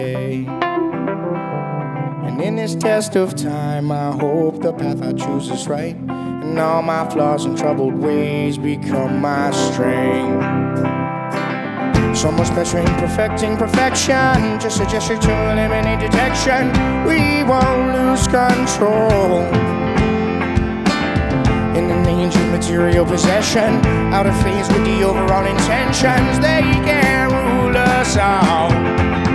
And in this test of time, I hope the path I choose is right, and all my flaws and troubled ways become my strength. So much pressure in perfecting perfection, just a gesture to eliminate detection. We won't lose control in an age of material possession, out of phase with the overall intentions. They can't rule us all.